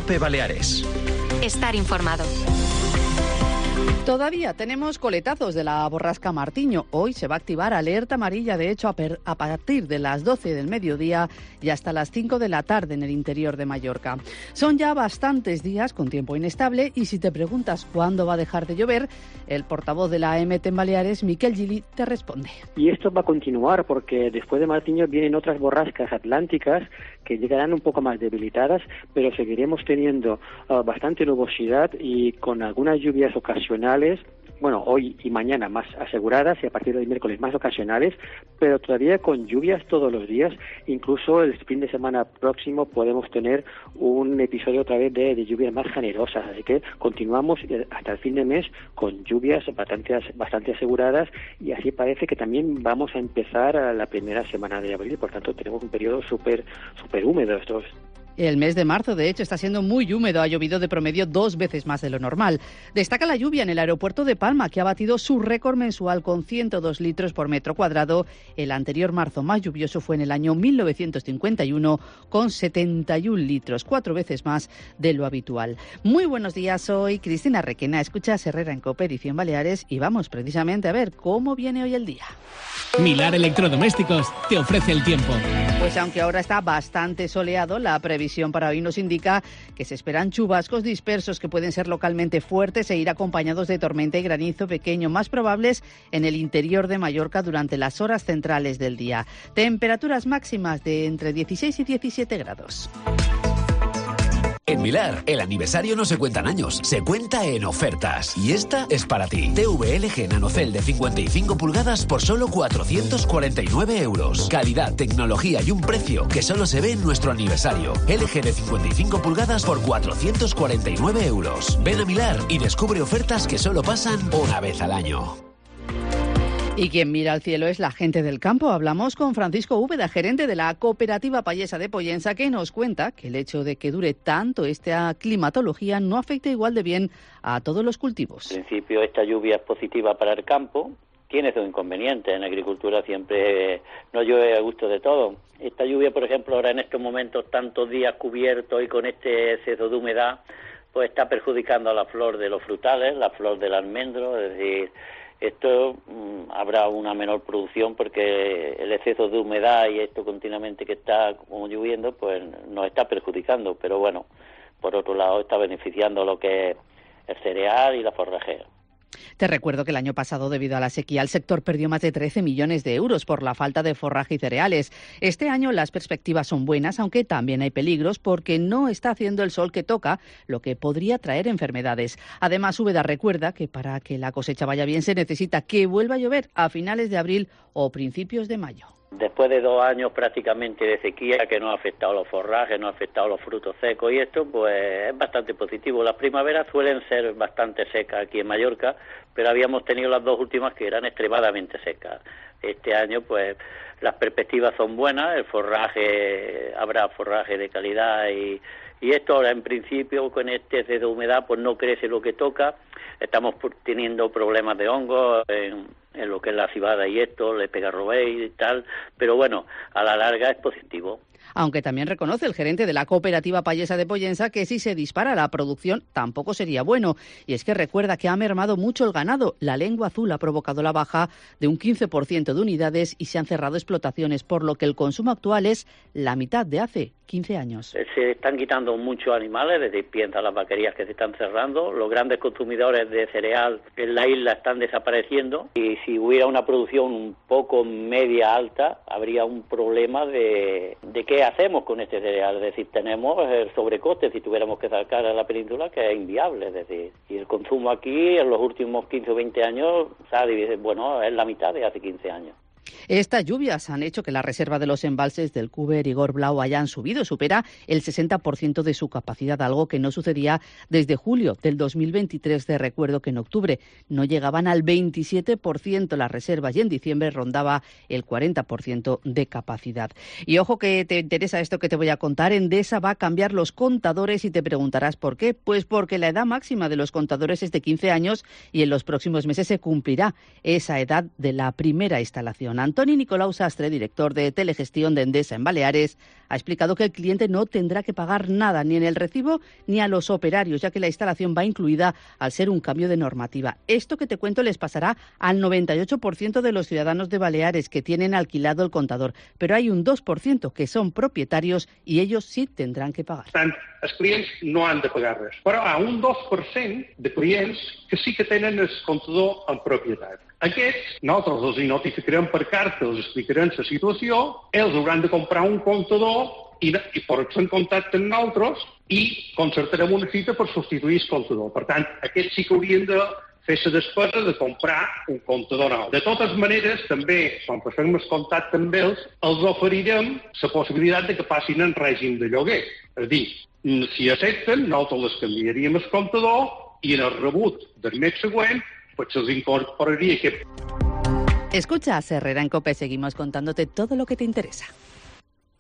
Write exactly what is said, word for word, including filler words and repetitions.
COPE Baleares. Estar informado. Todavía tenemos coletazos de la borrasca Martiño. Hoy se va a activar alerta amarilla, de hecho, a, per, a partir de las doce del mediodía y hasta las cinco de la tarde en el interior de Mallorca. Son ya bastantes días con tiempo inestable y si te preguntas cuándo va a dejar de llover, el portavoz de la A M T en Baleares, Miquel Gili, te responde. Y esto va a continuar porque después de Martiño vienen otras borrascas atlánticas que llegarán un poco más debilitadas, pero seguiremos teniendo uh, bastante nubosidad y con algunas lluvias ocasionales. Bueno, hoy y mañana más aseguradas y a partir del miércoles más ocasionales, pero todavía con lluvias todos los días. Incluso el fin de semana próximo podemos tener un episodio otra vez de, de lluvias más generosas. Así que continuamos hasta el fin de mes con lluvias bastante, bastante aseguradas y así parece que también vamos a empezar a la primera semana de abril. Por tanto, tenemos un periodo súper súper húmedo estos. El mes de marzo, de hecho, está siendo muy húmedo. Ha llovido de promedio dos veces más de lo normal. Destaca la lluvia en el aeropuerto de Palma, que ha batido su récord mensual con ciento dos litros por metro cuadrado. El anterior marzo más lluvioso fue en el año mil novecientos cincuenta y uno, con setenta y un litros, cuatro veces más de lo habitual. Muy buenos días, soy Cristina Requena. Escuchas Herrera en COPE, edición Baleares, y vamos precisamente a ver cómo viene hoy el día. Milar Electrodomésticos te ofrece el tiempo. Pues aunque ahora está bastante soleado, la previsión para hoy nos indica que se esperan chubascos dispersos que pueden ser localmente fuertes e ir acompañados de tormenta y granizo pequeño, más probables en el interior de Mallorca durante las horas centrales del día. Temperaturas máximas de entre dieciséis y diecisiete grados. En Milar, el aniversario no se cuenta en años, se cuenta en ofertas. Y esta es para ti. T V L G Nanocell de cincuenta y cinco pulgadas por solo cuatrocientos cuarenta y nueve euros. Calidad, tecnología y un precio que solo se ve en nuestro aniversario. L G de cincuenta y cinco pulgadas por cuatrocientos cuarenta y nueve euros. Ven a Milar y descubre ofertas que solo pasan una vez al año. Y quien mira al cielo es la gente del campo. Hablamos con Francisco Úbeda, gerente de la Cooperativa Pallesa de Pollensa, que nos cuenta que el hecho de que dure tanto esta climatología no afecta igual de bien a todos los cultivos. En principio, esta lluvia es positiva para el campo. Tiene su inconveniente. En agricultura siempre no llueve a gusto de todo. Esta lluvia, por ejemplo, ahora en estos momentos, tantos días cubiertos y con este exceso de humedad, pues está perjudicando a la flor de los frutales, la flor del almendro, es decir, esto mmm, habrá una menor producción porque el exceso de humedad y esto continuamente que está como lloviendo, pues nos está perjudicando. Pero bueno, por otro lado está beneficiando lo que es el cereal y la forrajera. Te recuerdo que el año pasado, debido a la sequía, el sector perdió más de trece millones de euros por la falta de forraje y cereales. Este año las perspectivas son buenas, aunque también hay peligros porque no está haciendo el sol que toca, lo que podría traer enfermedades. Además, Úbeda recuerda que para que la cosecha vaya bien se necesita que vuelva a llover a finales de abril o principios de mayo. Después de dos años prácticamente de sequía que no ha afectado los forrajes, no ha afectado los frutos secos y esto, pues es bastante positivo. Las primaveras suelen ser bastante secas aquí en Mallorca, pero habíamos tenido las dos últimas que eran extremadamente secas. Este año, pues, las perspectivas son buenas, el forraje, habrá forraje de calidad y, y esto ahora en principio con este exceso de humedad, pues no crece lo que toca. Estamos teniendo problemas de hongos en, en lo que es la cibada y esto, le pega robey y tal, pero bueno, a la larga es positivo. Aunque también reconoce el gerente de la Cooperativa Pallesa de Pollensa que si se dispara la producción tampoco sería bueno. Y es que recuerda que ha mermado mucho el ganado. La lengua azul ha provocado la baja de un quince por ciento de unidades y se han cerrado explotaciones, por lo que el consumo actual es la mitad de hace quince años. Se están quitando muchos animales, desde piensa las vaquerías que se están cerrando. Los grandes consumidores de cereal en la isla están desapareciendo y si hubiera una producción un poco media alta, habría un problema de, de qué hacemos con este cereal. Es decir, tenemos el sobrecoste si tuviéramos que sacar a la península, que es inviable. Es decir, y el consumo aquí en los últimos quince o veinte años, ¿sabe? Bueno, es la mitad de hace quince años. Estas lluvias han hecho que la reserva de los embalses del Cúber y Gorblau hayan subido, supera el sesenta por ciento de su capacidad, algo que no sucedía desde julio del dos mil veintitrés. De recuerdo que en octubre no llegaban al veintisiete por ciento las reservas y en diciembre rondaba el cuarenta por ciento de capacidad. Y ojo que te interesa esto que te voy a contar, Endesa va a cambiar los contadores y te preguntarás ¿por qué? Pues porque la edad máxima de los contadores es de quince años y en los próximos meses se cumplirá esa edad de la primera instalación. Don Antoni Nicolau Sastre, director de Telegestión de Endesa en Baleares, ha explicado que el cliente no tendrá que pagar nada ni en el recibo ni a los operarios, ya que la instalación va incluida al ser un cambio de normativa. Esto que te cuento les pasará al noventa y ocho por ciento de los ciudadanos de Baleares que tienen alquilado el contador, pero hay un dos por ciento que son propietarios y ellos sí tendrán que pagar. Per tant, els clients no han de pagar res, però hi ha un dos per cent de clients que sí que tenen el comptador en propietat. Aquests, nosaltres els notificarem per carta, els explicarem la situació, ells hauran de comprar un comptador i, i posar en contacte amb nosaltres i concertarem una cita per substituir el comptador. Per tant, aquests sí que haurien de fer la despesa de comprar un comptador nou. De totes maneres, també, quan passem el contacte amb ells, els oferirem la possibilitat de que passin en règim de lloguer. És a dir, si accepten, nosaltres les canviaríem el comptador i en el rebut del mes següent pues se os incorporaría que... Escucha a Herrera en COPE, seguimos contándote todo lo que te interesa.